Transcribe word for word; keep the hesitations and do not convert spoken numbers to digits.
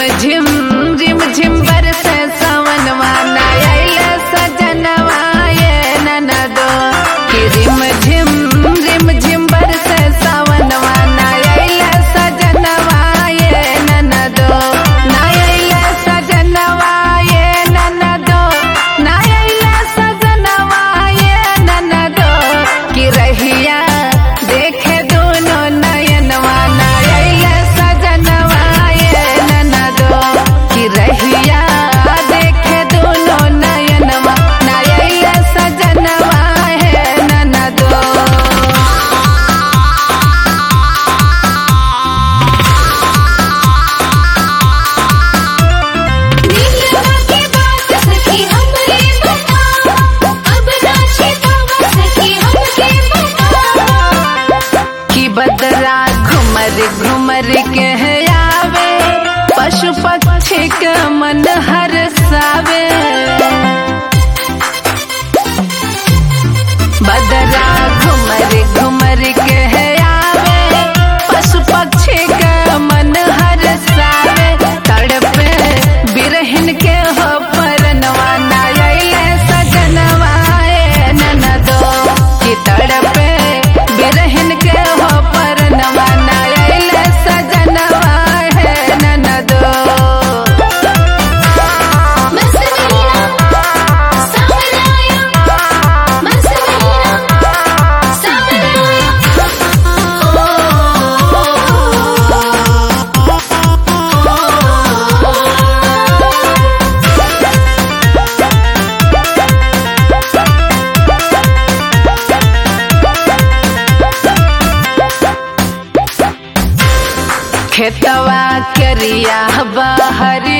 झिम झिम झिम बरसे सावनवा ना आइले सजनवा ये ननदो कि रिम झिम रिम झिम बरसे सावनवा ना आइले सजनवा ये ननदो ना आइले सजनवा ये ननदो ना आइले सजनवा ये ननदो कि रहिया देखे दोनों नयनवा ना आइले सजनवा ये ननदो कि रहिया देखे दोनों नयनवा ना आइले सजनवा है ननदो। कि बदरा घुमर घुमर के आवे पशु पक्षी के मन हरसावे बदरा घुमर घुमर के आवे पशु पक्षी के मन हरसावे तड़पे बिरहिन के हो परनवा ना आइले सजनवा ए ननदो कि तड़पे बिरहिन के हो परनवा ना आइले सजनवा है ननदो। खेतवा करिया बहरी